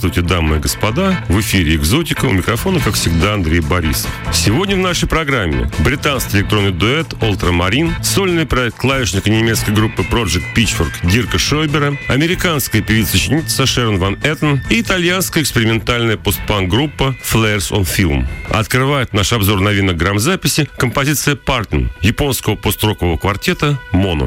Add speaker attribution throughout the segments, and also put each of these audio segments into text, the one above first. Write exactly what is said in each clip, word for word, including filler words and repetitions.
Speaker 1: Здравствуйте, дамы и господа. В эфире «Экзотика». У микрофона, как всегда, Андрей Борисов. Сегодня в нашей программе британский электронный дуэт Ultramarine, сольный проект клавишника немецкой группы Project Pitchfork Дирка Шойбера, американская певица-ученица Шерон Ван Эттен и итальянская экспериментальная постпанк-группа Flares on Film. Открывает наш обзор новинок грамзаписи композиция «Partner» японского пост-рокового квартета «Mono».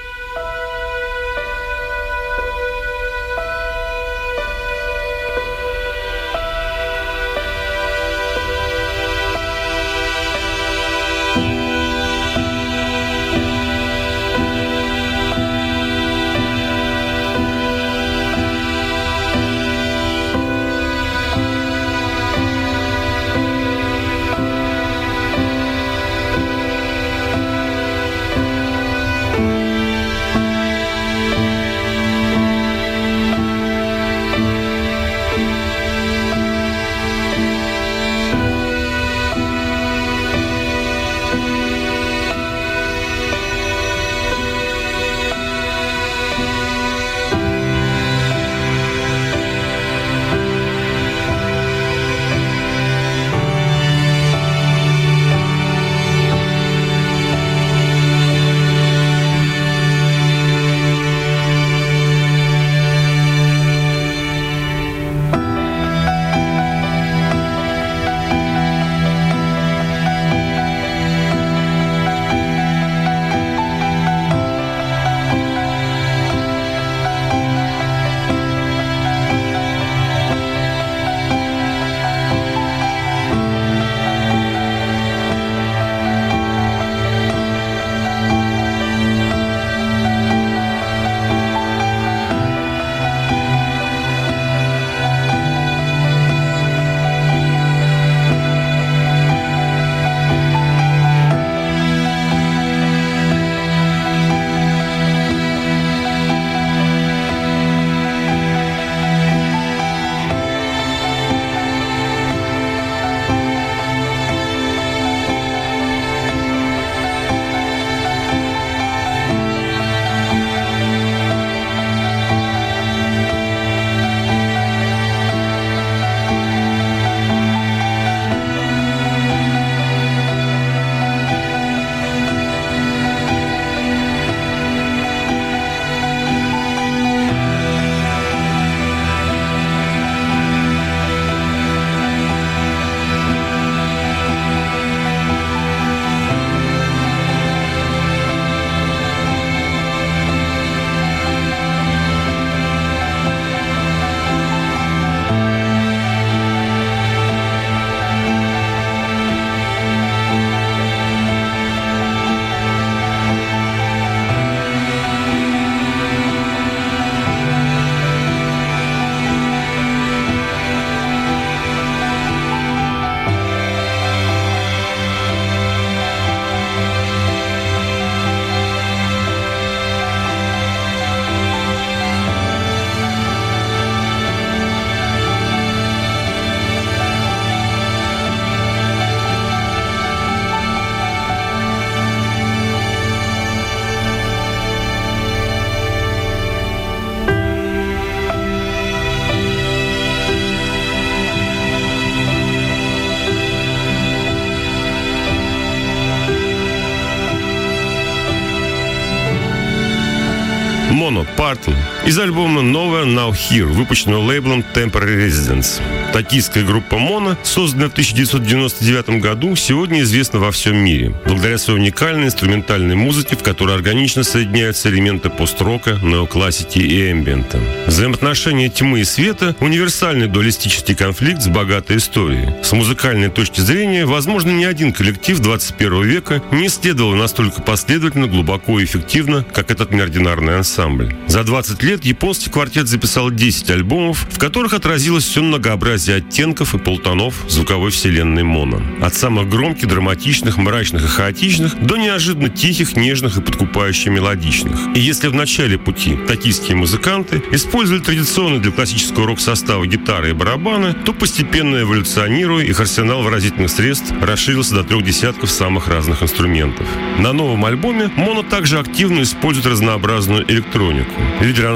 Speaker 1: Mono Partner из альбома Nowhere Now Here, выпущенного лейблом Temporary Residence. Токийская группа Mono, созданная в тысяча девятьсот девяносто девятом году, сегодня известна во всем мире, благодаря своей уникальной инструментальной музыке, в которой органично соединяются элементы пост-рока, неоклассики и эмбиента. Взаимоотношения тьмы и света – универсальный дуалистический конфликт с богатой историей. С музыкальной точки зрения, возможно, ни один коллектив двадцать первого века не исследовал настолько последовательно, глубоко и эффективно, как этот неординарный ансамбль. За двадцать лет японский квартет записал десять альбомов, в которых отразилось все многообразие оттенков и полутонов звуковой вселенной Mono. От самых громких, драматичных, мрачных и хаотичных до неожиданно тихих, нежных и подкупающе мелодичных. И если в начале пути токийские музыканты использовали традиционные для классического рок-состава гитары и барабаны, то постепенно эволюционируя, их арсенал выразительных средств расширился до трех десятков самых разных инструментов. На новом альбоме Mono также активно использует разнообразную электронику. Лидер ансамбля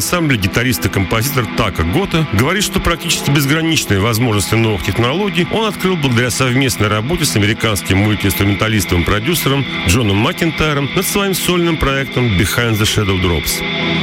Speaker 1: ансамбля гитарист и композитор Така Гота говорит, что практически безграничные возможности новых технологий он открыл благодаря совместной работе с американским мультиинструменталистом и продюсером Джоном Макентайром над своим сольным проектом Behind the Shadow Drops.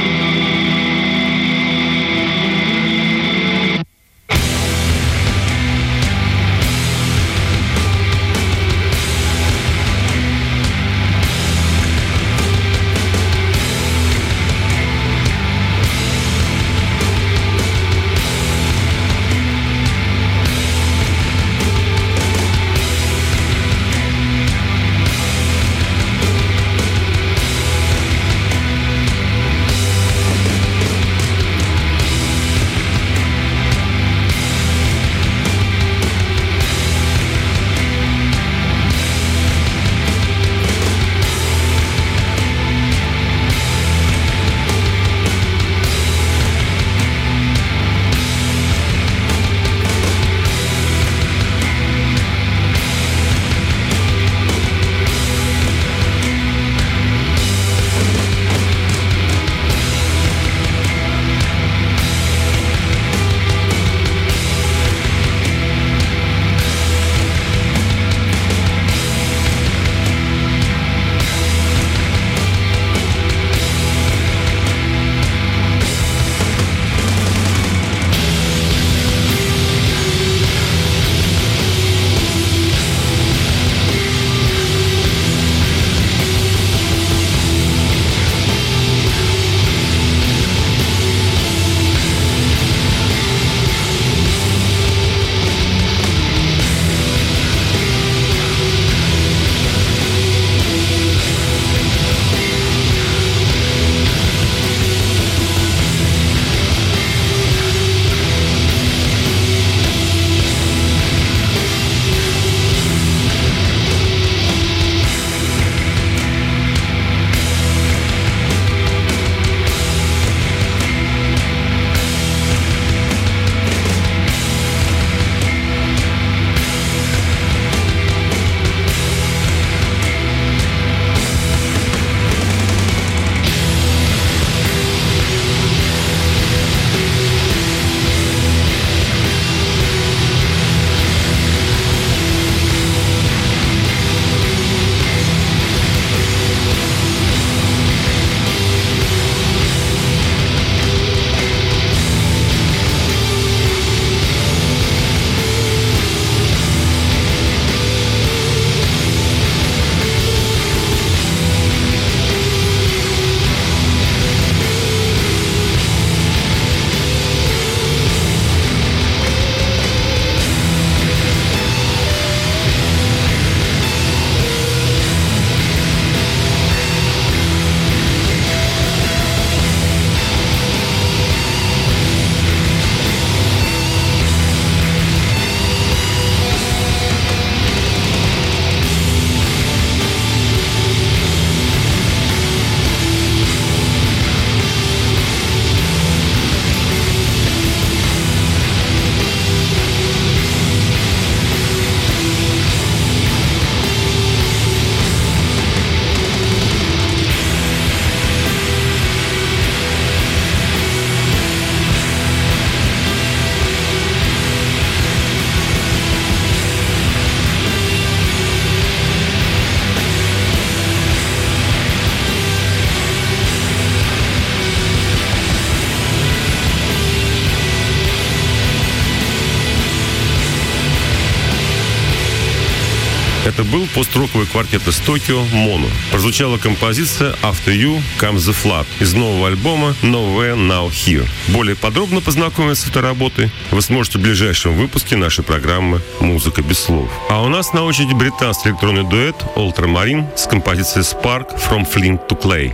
Speaker 1: Это был пост-роковый квартет из Токио «Моно». Прозвучала композиция «After You Comes the Flood» из нового альбома «Nowhere Now Here». Более подробно познакомиться с этой работой вы сможете в ближайшем выпуске нашей программы «Музыка без слов». А у нас на очереди британский электронный дуэт «Ultramarine» с композицией «Spark from Flint to Clay».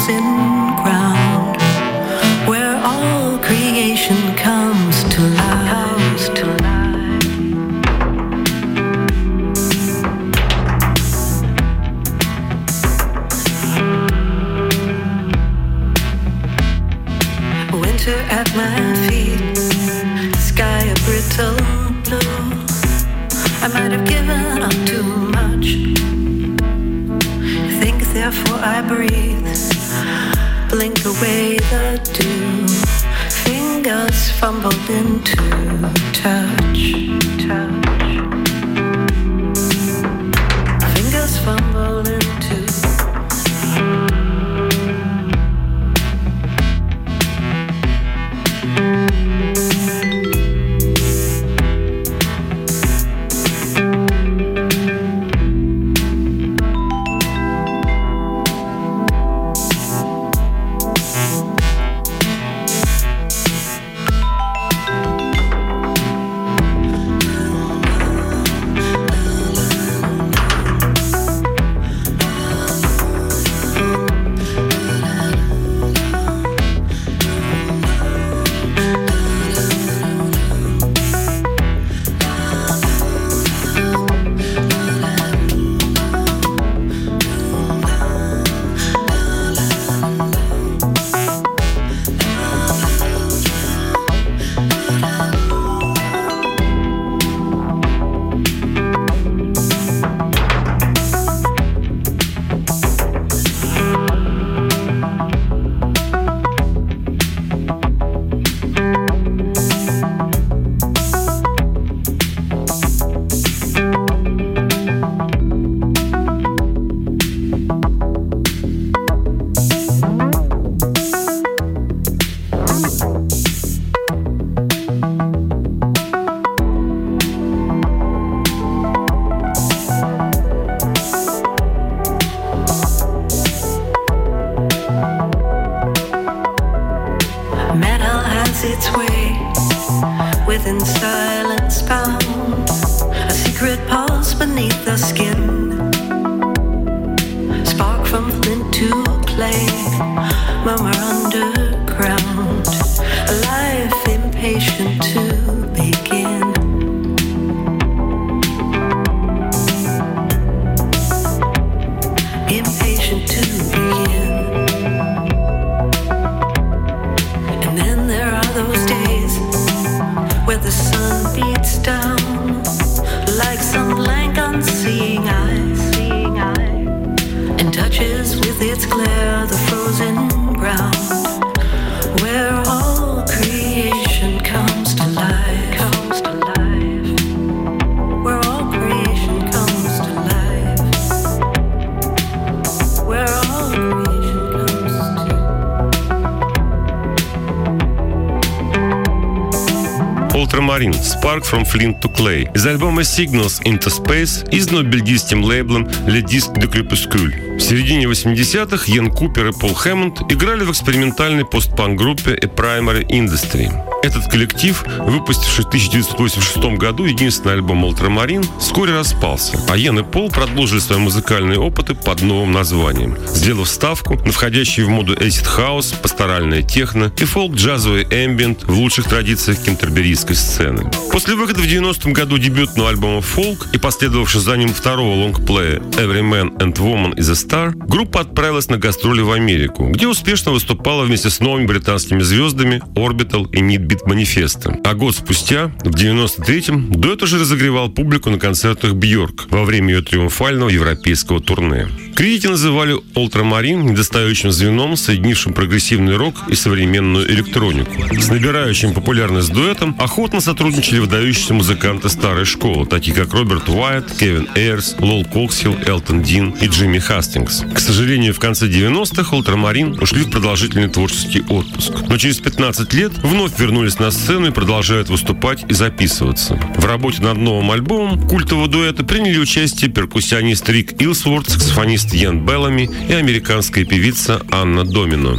Speaker 2: frozen ground where all creation comes to life. To life. Winter at my feet, sky a brittle blue. I might have given up too much. Think, therefore I breathe. Blink away the dew. Fingers fumbled into touch. Touch. Fingers fumbled into.
Speaker 1: Ultramarine Spark from Flint to Clay из альбома Signals into Space, изданного бельгийским лейблом Le Disque de Crépuscule. В середине восьмидесятых Йен Купер и Пол Хэммонд играли в экспериментальной постпанк-группе A Primary Industry. Этот коллектив, выпустивший в тысяча девятьсот восемьдесят шестом году единственный альбом Ultramarine, вскоре распался, а Йен и Пол продолжили свои музыкальные опыты под новым названием, сделав ставку на входящий в моду acid house, пасторальное техно и фолк-джазовый эмбиент в лучших традициях кентерберийской сцены. После выхода в девяностом году дебютного альбома «Folk» и последовавшего за ним второго лонгплея «Every Man and Woman is a Star», группа отправилась на гастроли в Америку, где успешно выступала вместе с новыми британскими звездами Orbital и Need Beat Manifesto. А год спустя, в девяносто третьем, дуэт уже разогревал публику на концертах Бьорк во время ее триумфального европейского турне. Критики называли Ultramarine недостающим звеном, соединившим прогрессивный рок и современную электронику. С набирающим популярность дуэтом охотно сотрудничали выдающиеся музыканты старой школы, такие как Роберт Уайт, Кевин Эйрс, Лол Коксхилл, Элтон Дин и Джимми Хастингс. К сожалению, в конце девяностых Ultramarine ушли в продолжительный творческий отпуск, но через пятнадцать лет вновь вернулись на сцену и продолжают выступать и записываться. В работе над новым альбомом культового дуэта приняли участие перкуссионист Рик Илсворт, саксофонист Йен Беллами и американская певица Анна Домино.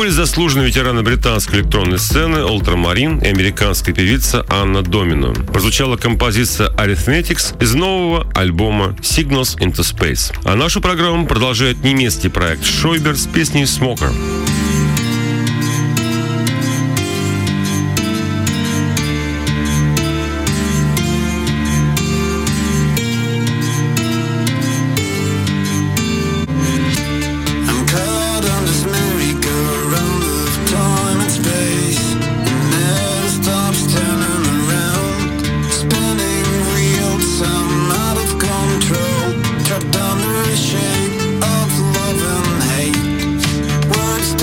Speaker 1: вернулись заслуженные ветераны британской электронной сцены Ультрамарин и американская певица Анна Домино. Прозвучала композиция Arithmetics из нового альбома Signals into Space. А нашу программу продолжает немецкий проект Schäuber с песней Smoker.
Speaker 3: Under the shade of love and hate, words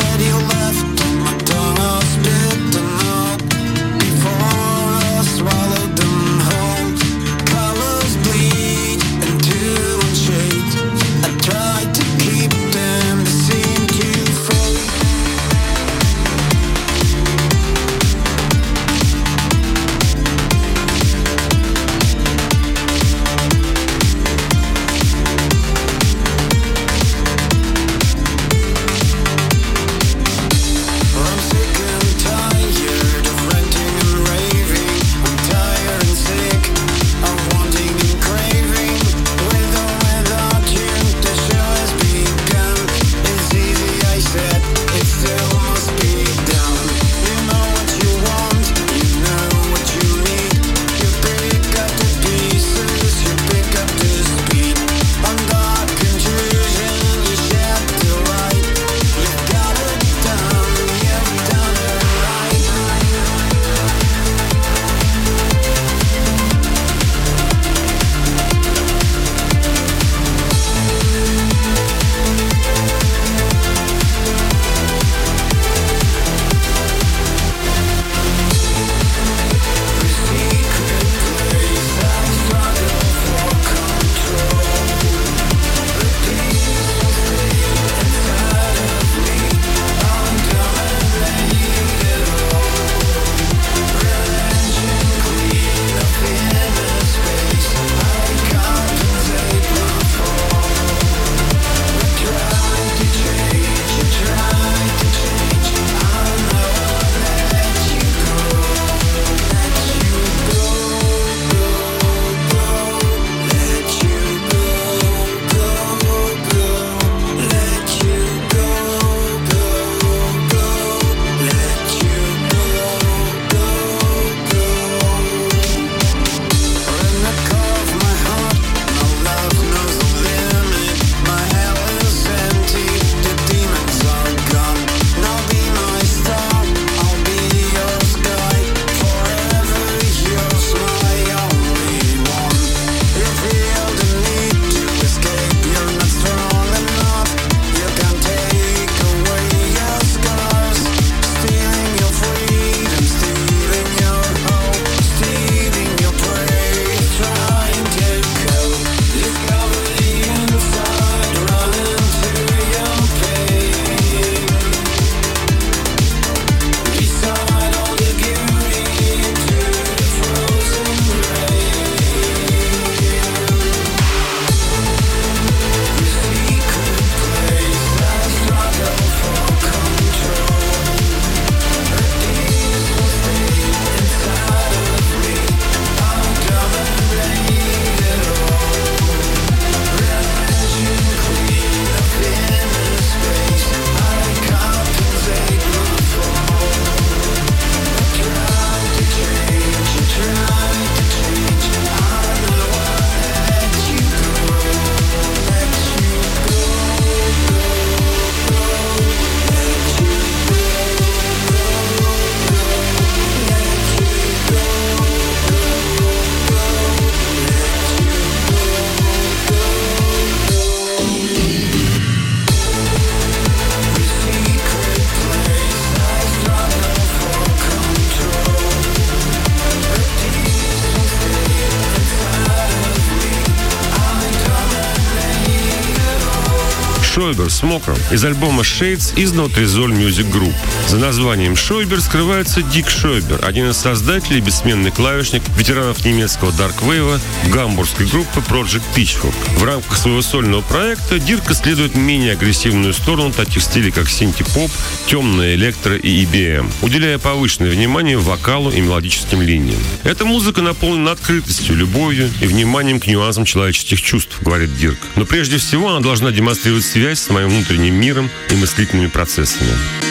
Speaker 1: Шойбер Смокер из альбома Shades из Notrizol Music Group. За названием Шойбер скрывается Дик Шойбер, один из создателей, бессменный клавишник, ветеранов немецкого дарквейва, гамбургской группы Project Pitchfork. В рамках своего сольного проекта Дирк исследует менее агрессивную сторону таких стилей, как синти-поп, темная электро и и би эм, уделяя повышенное внимание вокалу и мелодическим линиям. Эта музыка наполнена открытостью, любовью и вниманием к нюансам человеческих чувств, говорит Дирк. Но прежде всего она должна демонстрировать связь с моим внутренним миром и мыслительными процессами.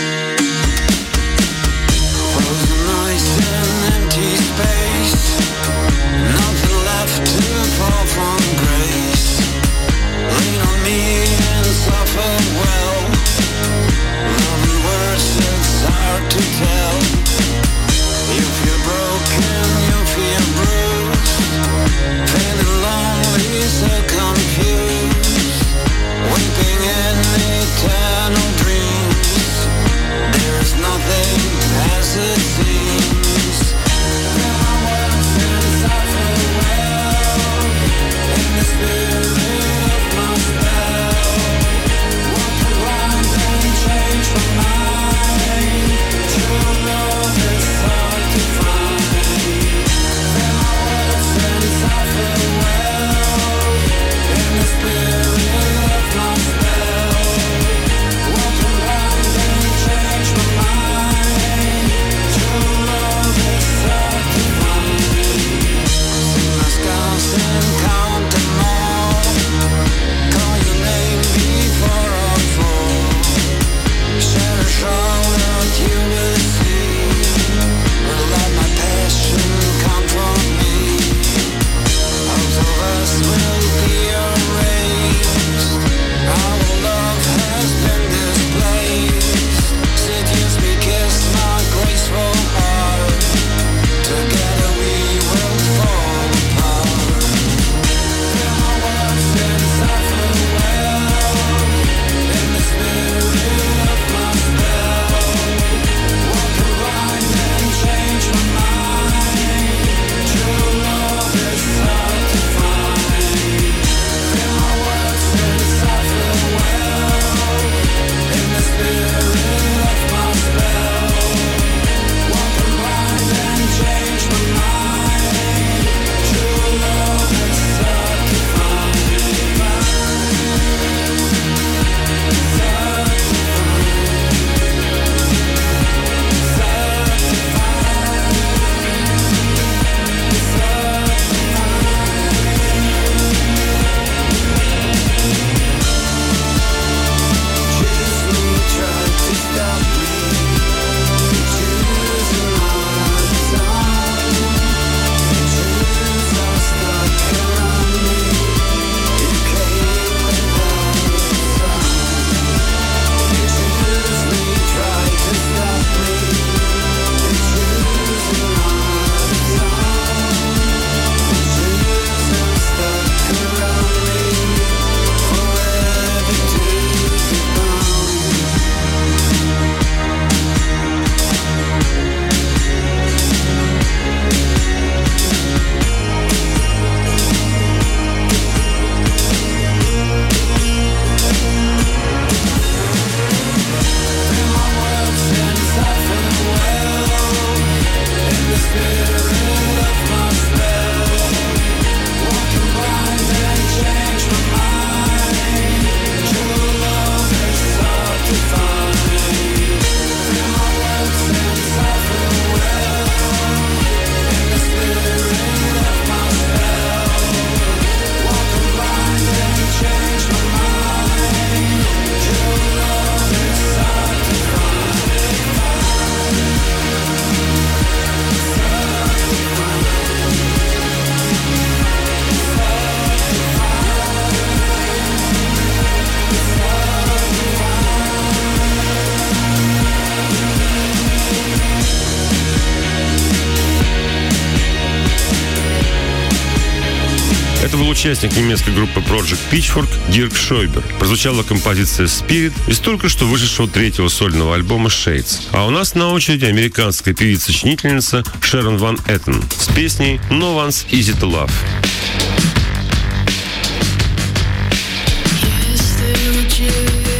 Speaker 1: Это был участник немецкой группы Project Pitchfork Дирк Шойбер. Прозвучала композиция Spirit из только что вышедшего третьего сольного альбома Shades. А у нас на очереди американская певица-сочинительница Шерон Ван Эттен с песней No One's Easy to Love.
Speaker 3: Yes,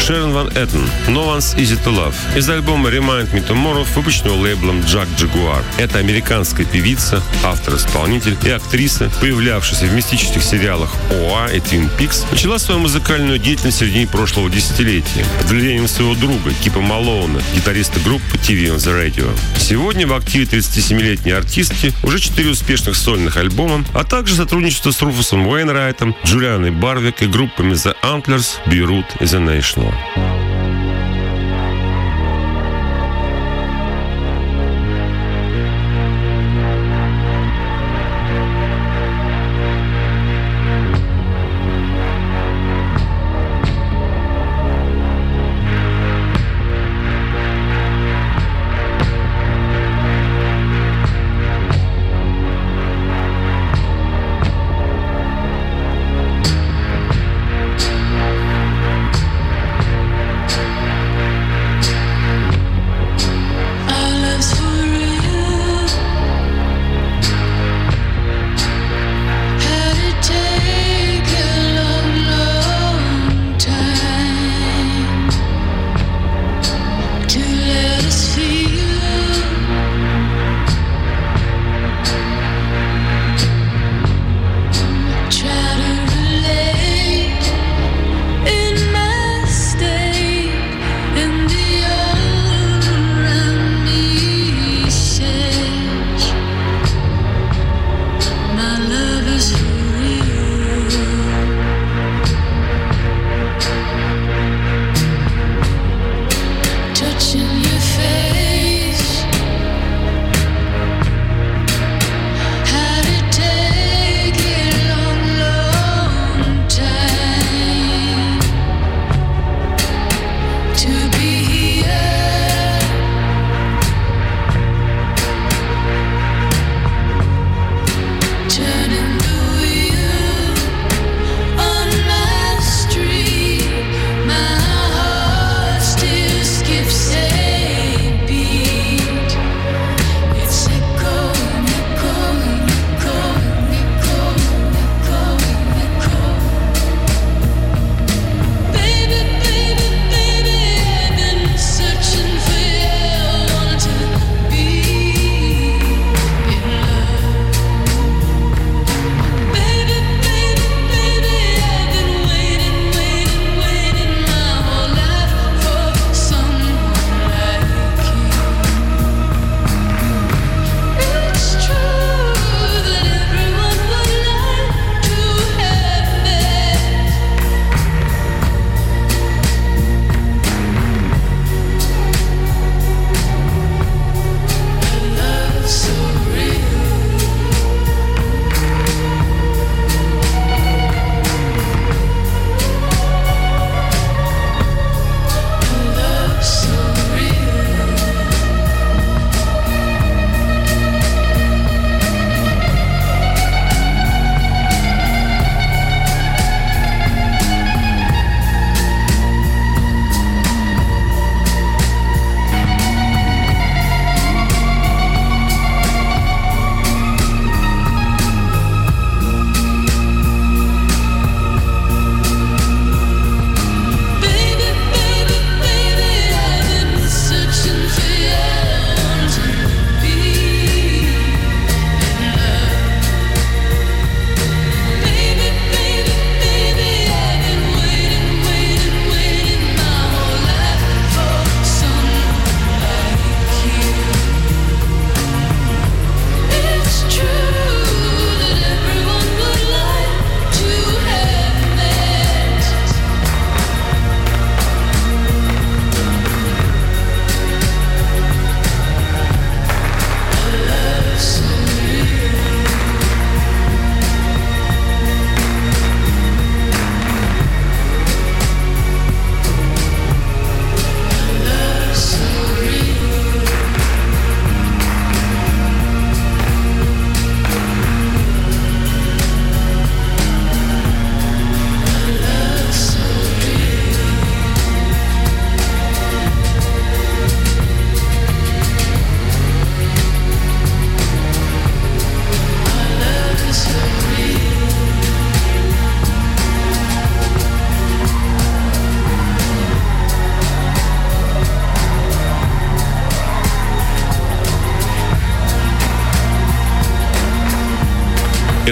Speaker 1: Шерон Ван Эттен, No One's Easy to Love, из альбома Remind Me Tomorrow, выпущенного лейблом Jack Jaguar. Это американская певица, автор-исполнитель и актриса, появлявшаяся в мистических сериалах ОА и Twin Peaks, начала свою музыкальную деятельность в середине прошлого десятилетия под влиянием своего друга Кипа Малоуна, гитариста группы ти ви on the Radio. Сегодня в активе тридцатисемилетней артистки уже четыре успешных сольных альбома, а также сотрудничество с Руфусом Уэйнрайтом, Джулианой Барвик и группами The Antlers, Beirut и The National.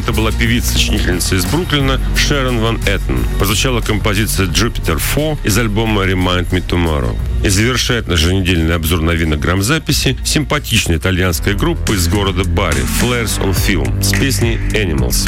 Speaker 1: Это была певица-сочинительница из Бруклина Шерон Ван Эттен. Прозвучала композиция «Jupiter четыре» из альбома «Remind Me Tomorrow». И завершает наш еженедельный обзор новинок грамзаписи симпатичная итальянская группа из города Бари Flares on Film с песней «Animals».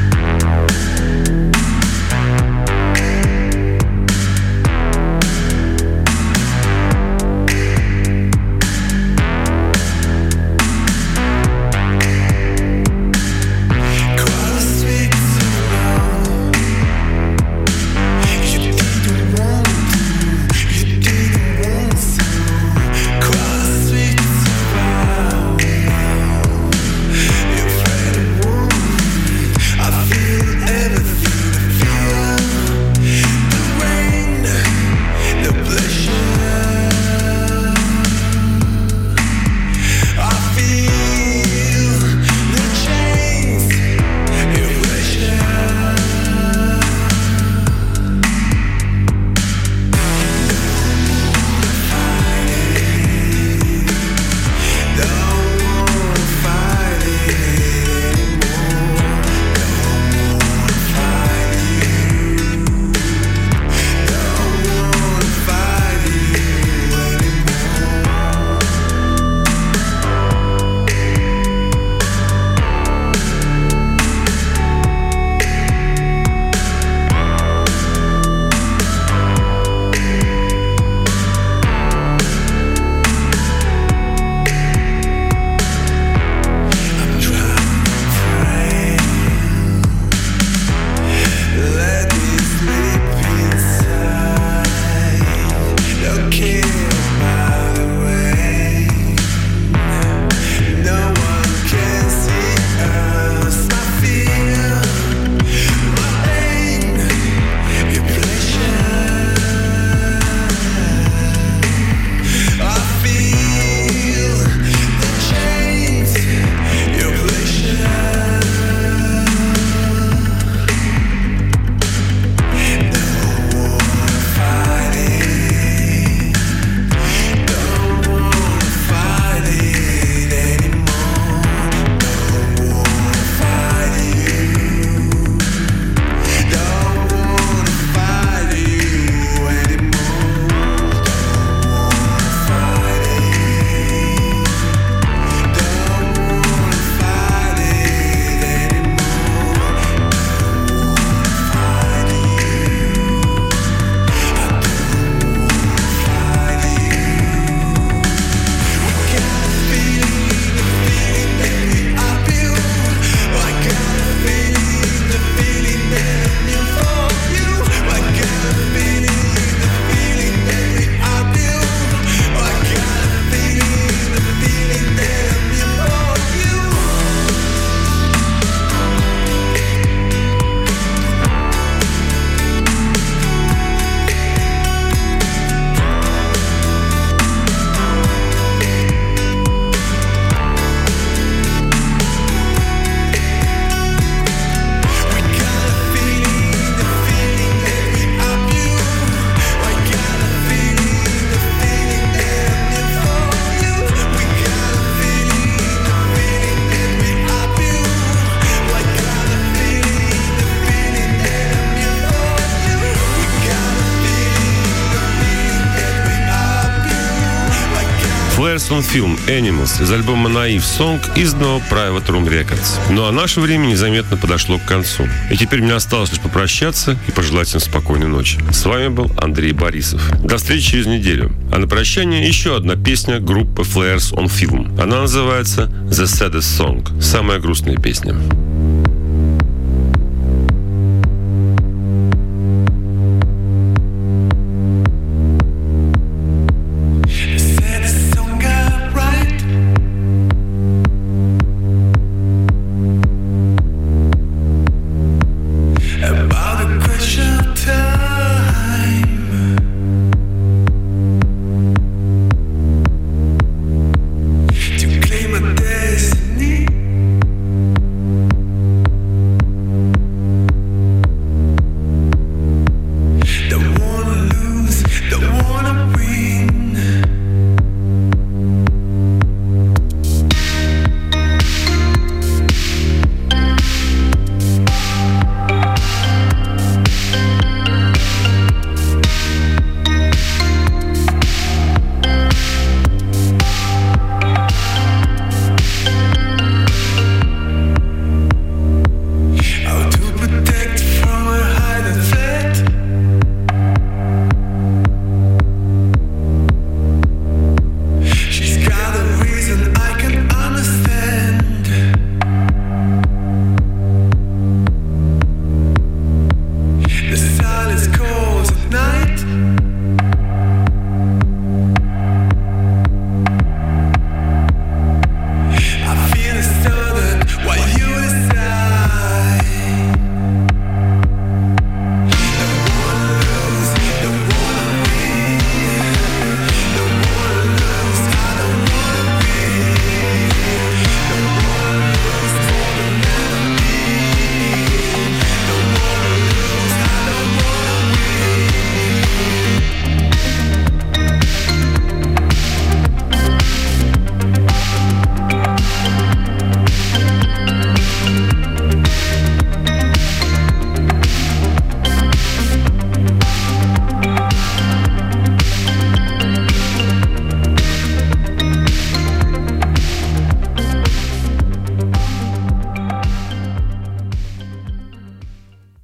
Speaker 1: Flares on Film Animals из альбома Naive Song, изданного Private Room Records. Ну а наше время незаметно подошло к концу. И теперь мне осталось лишь попрощаться и пожелать всем спокойной ночи. С вами был Андрей Борисов. До встречи через неделю. А на прощание еще одна песня группы Flares on Film. Она называется The Saddest Song. Самая грустная песня.